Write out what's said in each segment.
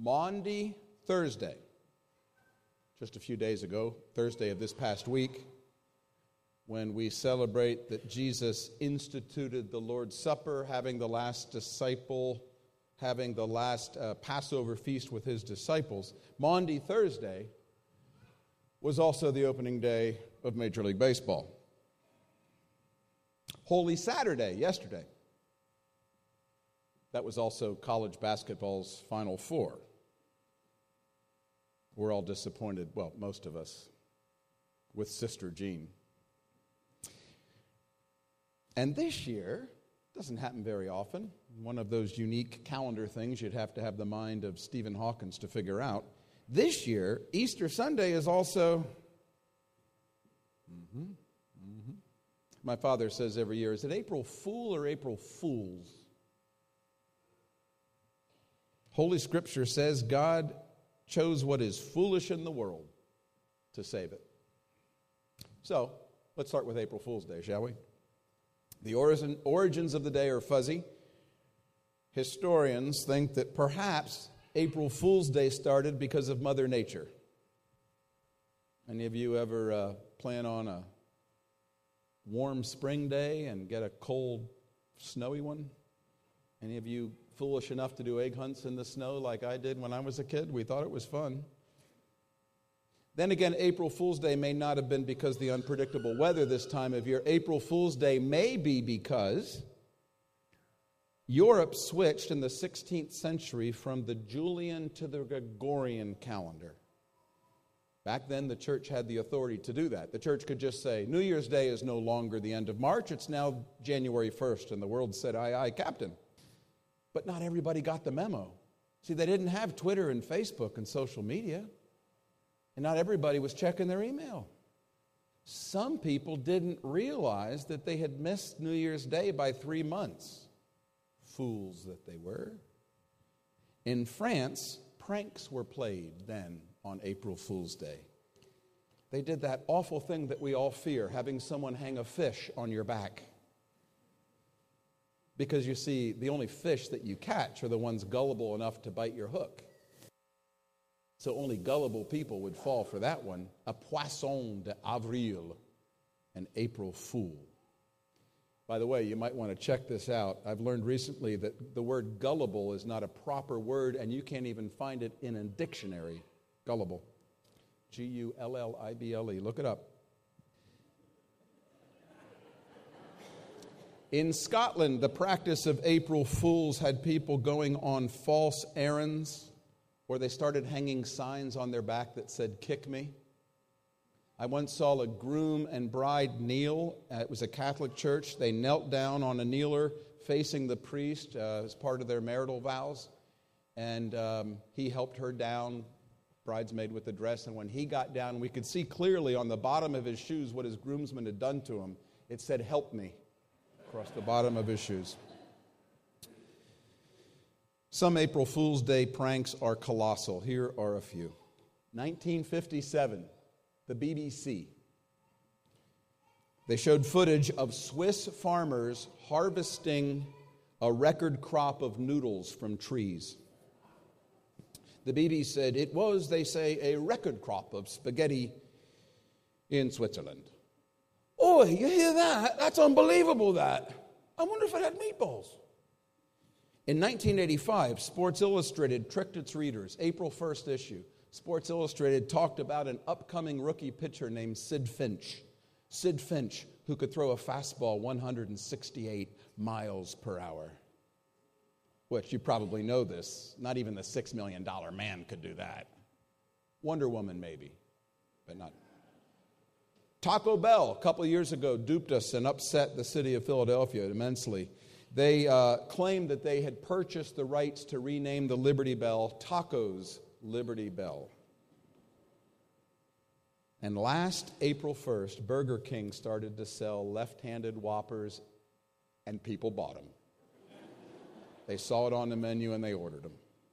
Maundy Thursday, just a few days ago, Thursday of this past week, when we celebrate that Jesus instituted the Lord's Supper, having the last Passover feast with his disciples. Maundy Thursday was also the opening day of Major League Baseball. Holy Saturday, yesterday. That was also college basketball's Final Four. We're all disappointed, well, most of us, with Sister Jean. And this year, doesn't happen very often, one of those unique calendar things you'd have to have the mind of Stephen Hawkins to figure out. This year, Easter Sunday is also... My father says every year, is it April Fool or April Fools? Holy Scripture says God chose what is foolish in the world to save it. So, let's start with April Fool's Day, shall we? The origins of the day are fuzzy. Historians think that perhaps April Fool's Day started because of Mother Nature. Any of you ever plan on a warm spring day and get a cold, snowy one? Any of you foolish enough to do egg hunts in the snow like I did when I was a kid? We thought it was fun. Then again, April Fool's Day may not have been because of the unpredictable weather this time of year. April Fool's Day may be because Europe switched in the 16th century from the Julian to the Gregorian calendar. Back then, the church had the authority to do that. The church could just say, New Year's Day is no longer the end of March, it's now January 1st, and the world said, aye, aye, Captain. But not everybody got the memo. See, they didn't have Twitter and Facebook and social media, and not everybody was checking their email. Some people didn't realize that they had missed New Year's Day by 3 months. Fools that they were. In France, pranks were played then on April Fool's Day. They did that awful thing that we all fear, having someone hang a fish on your back. Because you see, the only fish that you catch are the ones gullible enough to bite your hook. So only gullible people would fall for that one. A poisson d'avril, an April Fool. By the way, you might want to check this out. I've learned recently that the word gullible is not a proper word, and you can't even find it in a dictionary. Gullible. G-U-L-L-I-B-L-E. Look it up. In Scotland, the practice of April Fools had people going on false errands, or they started hanging signs on their back that said, "Kick me." I once saw a groom and bride kneel. It was a Catholic church. They knelt down on a kneeler facing the priest as part of their marital vows. And he helped her down, bridesmaid with the dress. And when he got down, we could see clearly on the bottom of his shoes what his groomsmen had done to him. It said, "Help me," across the bottom of his shoes. Some April Fool's Day pranks are colossal. Here are a few. 1957. The BBC. They showed footage of Swiss farmers harvesting a record crop of noodles from trees. The BBC said it was, they say, a record crop of spaghetti in Switzerland. Oh, you hear that? That's unbelievable, that. I wonder if it had meatballs. In 1985, Sports Illustrated tricked its readers. April 1st issue. Sports Illustrated talked about an upcoming rookie pitcher named Sid Finch. Sid Finch, who could throw a fastball 168 miles per hour. Which you probably know this. Not even the $6 million man could do that. Wonder Woman maybe, but not. Taco Bell, a couple of years ago, duped us and upset the city of Philadelphia immensely. They claimed that they had purchased the rights to rename the Liberty Bell Tacos Liberty Bell. And last April 1st, Burger King started to sell left-handed Whoppers, and people bought them. They saw it on the menu and they ordered them.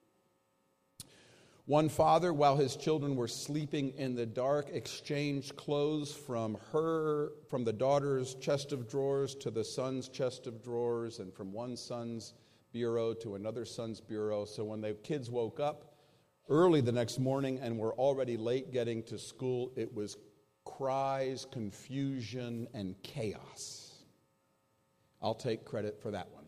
One father, while his children were sleeping in the dark, exchanged clothes from the daughter's chest of drawers to the son's chest of drawers, and from one son's bureau to another son's bureau. So when the kids woke up, early the next morning, and we're already late getting to school. It was cries, confusion, and chaos. I'll take credit for that one.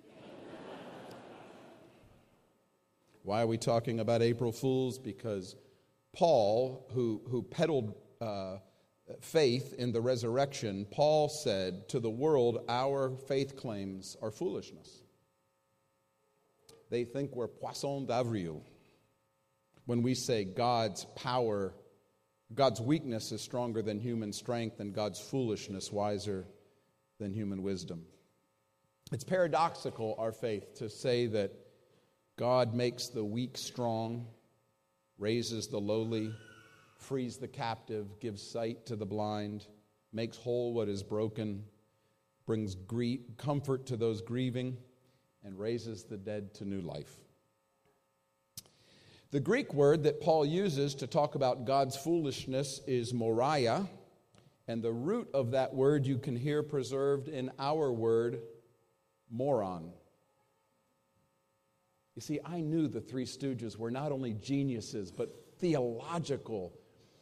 Why are we talking about April Fools? Because Paul, who peddled faith in the resurrection, Paul said to the world, our faith claims are foolishness. They think we're poisson d'avril when we say God's power, God's weakness is stronger than human strength, and God's foolishness wiser than human wisdom. It's paradoxical, our faith, to say that God makes the weak strong, raises the lowly, frees the captive, gives sight to the blind, makes whole what is broken, brings comfort to those grieving, and raises the dead to new life. The Greek word that Paul uses to talk about God's foolishness is moria, and the root of that word you can hear preserved in our word, moron. You see, I knew the Three Stooges were not only geniuses, but theological.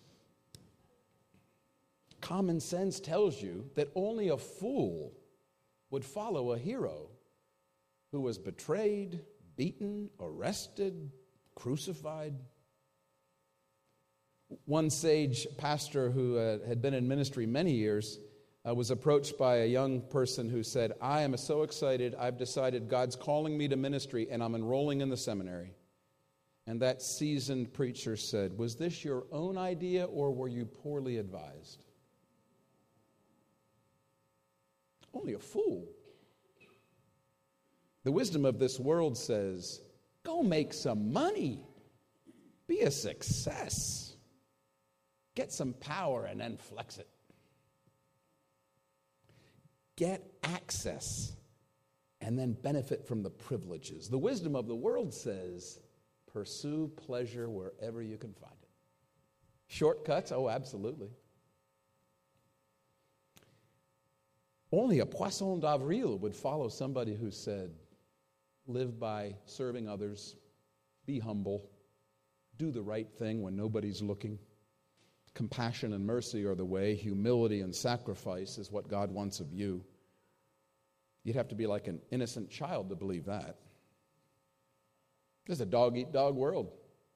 Common sense tells you that only a fool would follow a hero who was betrayed, beaten, arrested, crucified. One sage pastor who had been in ministry many years was approached by a young person who said, I am so excited, I've decided God's calling me to ministry and I'm enrolling in the seminary. And that seasoned preacher said, was this your own idea or were you poorly advised? Only a fool. The wisdom of this world says, go make some money. Be a success. Get some power and then flex it. Get access and then benefit from the privileges. The wisdom of the world says, pursue pleasure wherever you can find it. Shortcuts? Oh, absolutely. Only a poisson d'avril would follow somebody who said, live by serving others, be humble, do the right thing when nobody's looking. Compassion and mercy are the way. Humility and sacrifice is what God wants of you. You'd have to be like an innocent child to believe that. This is a dog-eat-dog world.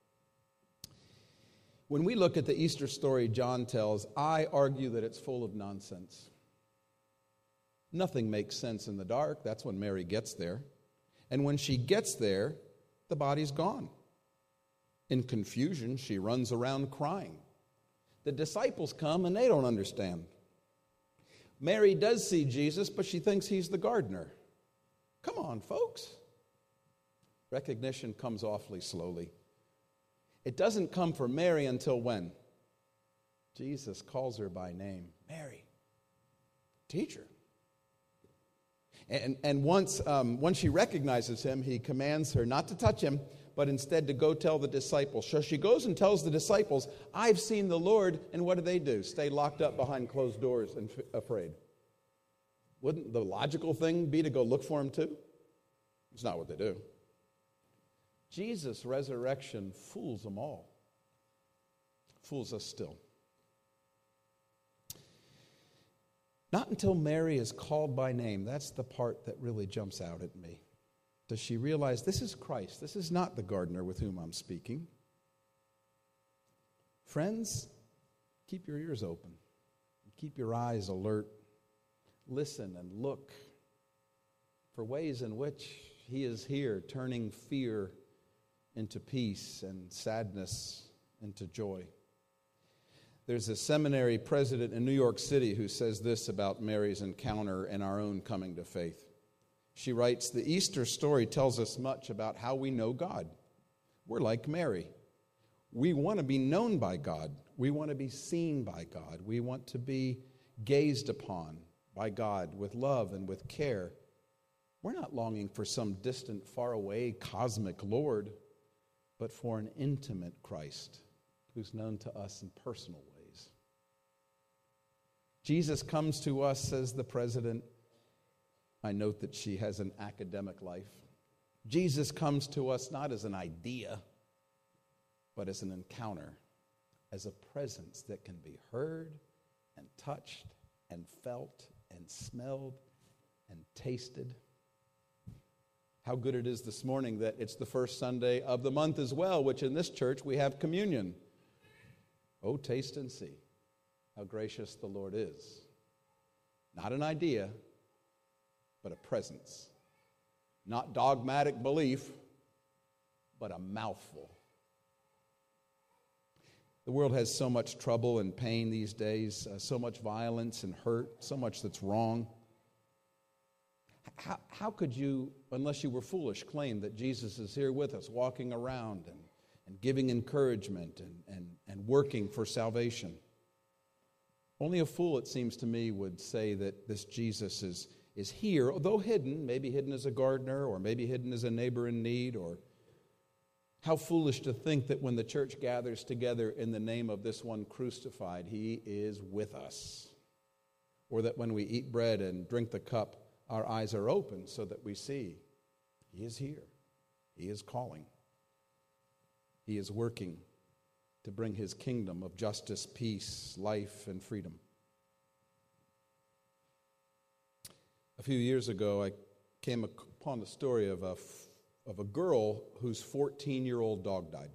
When we look at the Easter story John tells, I argue that it's full of nonsense. Nothing makes sense in the dark. That's when Mary gets there. And when she gets there, the body's gone. In confusion, she runs around crying. The disciples come and they don't understand. Mary does see Jesus, but she thinks he's the gardener. Come on, folks. Recognition comes awfully slowly. It doesn't come for Mary until when? Jesus calls her by name. Mary, teacher. And once she recognizes him, he commands her not to touch him, but instead to go tell the disciples. So she goes and tells the disciples, I've seen the Lord, and what do? Stay locked up behind closed doors and afraid. Wouldn't the logical thing be to go look for him too? It's not what they do. Jesus' resurrection fools them all. Fools us still. Not until Mary is called by name, that's the part that really jumps out at me. Does she realize this is Christ? This is not the gardener with whom I'm speaking. Friends, keep your ears open. Keep your eyes alert. Listen and look for ways in which he is here, turning fear into peace and sadness into joy. There's a seminary president in New York City who says this about Mary's encounter and our own coming to faith. She writes, the Easter story tells us much about how we know God. We're like Mary. We want to be known by God. We want to be seen by God. We want to be gazed upon by God with love and with care. We're not longing for some distant, faraway, cosmic Lord, but for an intimate Christ who's known to us in personal ways. Jesus comes to us, says the president. I note that she has an academic life. Jesus comes to us not as an idea, but as an encounter, as a presence that can be heard and touched and felt and smelled and tasted. How good it is this morning that it's the first Sunday of the month as well, which in this church we have communion. Oh, taste and see how gracious the Lord is. Not an idea, but a presence. Not dogmatic belief, but a mouthful. The world has so much trouble and pain these days, so much violence and hurt, so much that's wrong. How could you, unless you were foolish, claim that Jesus is here with us, walking around and giving encouragement and working for salvation? Only a fool, it seems to me, would say that this Jesus is here, although hidden, maybe hidden as a gardener, or maybe hidden as a neighbor in need. Or how foolish to think that when the church gathers together in the name of this one crucified, he is with us. Or that when we eat bread and drink the cup, our eyes are open so that we see he is here. He is calling. He is working to bring his kingdom of justice, peace, life, and freedom. A few years ago, I came upon the story of a girl whose 14-year-old dog died.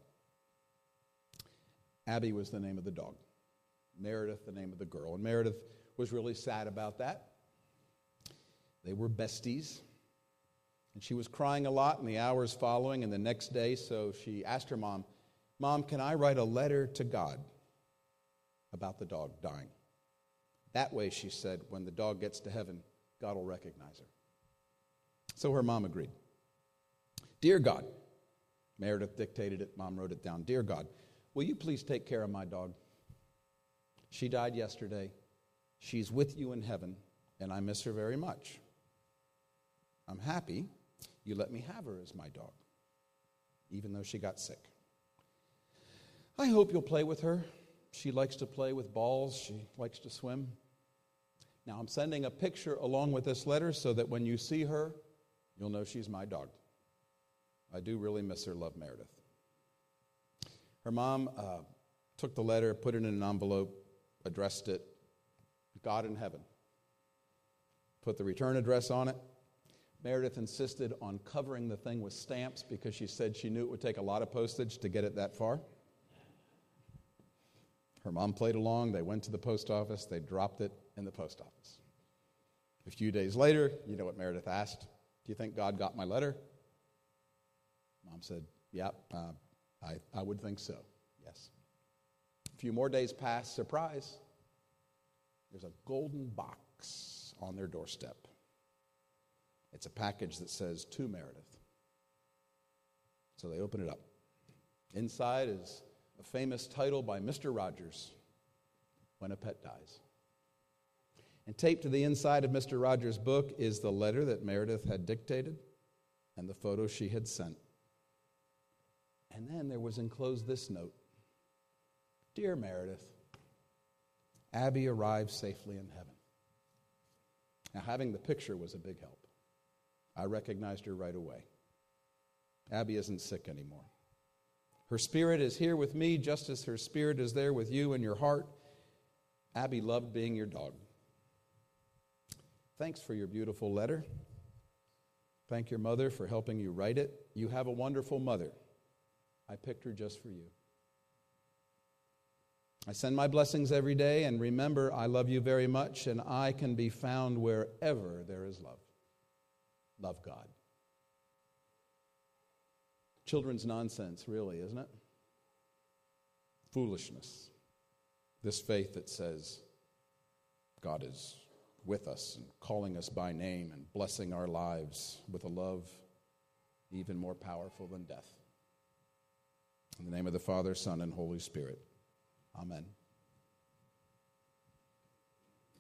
Abby was the name of the dog. Meredith, the name of the girl. And Meredith was really sad about that. They were besties. And she was crying a lot in the hours following and the next day, so she asked her mom, "Mom, can I write a letter to God about the dog dying? That way," she said, "when the dog gets to heaven, God will recognize her." So her mom agreed. "Dear God," Meredith dictated it, Mom wrote it down. "Dear God, will you please take care of my dog? She died yesterday. She's with you in heaven, and I miss her very much. I'm happy you let me have her as my dog, even though she got sick. I hope you'll play with her. She likes to play with balls. She likes to swim. Now, I'm sending a picture along with this letter so that when you see her, you'll know she's my dog. I do really miss her. Love, Meredith." Her mom took the letter, put it in an envelope, addressed it, God in heaven. Put the return address on it. Meredith insisted on covering the thing with stamps because she said she knew it would take a lot of postage to get it that far. Her mom played along. They went to the post office. They dropped it in the post office. A few days later, you know what Meredith asked? "Do you think God got my letter?" Mom said, "Yeah, I would think so, yes." A few more days passed. Surprise. There's a golden box on their doorstep. It's a package that says, "To Meredith." So they open it up. Inside is a famous title by Mr. Rogers, "When a Pet Dies." And taped to the inside of Mr. Rogers' book is the letter that Meredith had dictated and the photo she had sent. And then there was enclosed this note: "Dear Meredith, Abby arrived safely in heaven." Now, having the picture was a big help. I recognized her right away. Abby isn't sick anymore. Her spirit is here with me just as her spirit is there with you in your heart. Abby loved being your dog. Thanks for your beautiful letter. Thank your mother for helping you write it. You have a wonderful mother. I picked her just for you. I send my blessings every day, and remember, I love you very much, and I can be found wherever there is love. Love, God. Children's nonsense, really, isn't it? Foolishness. This faith that says God is with us and calling us by name and blessing our lives with a love even more powerful than death. In the name of the Father, Son, and Holy Spirit. Amen.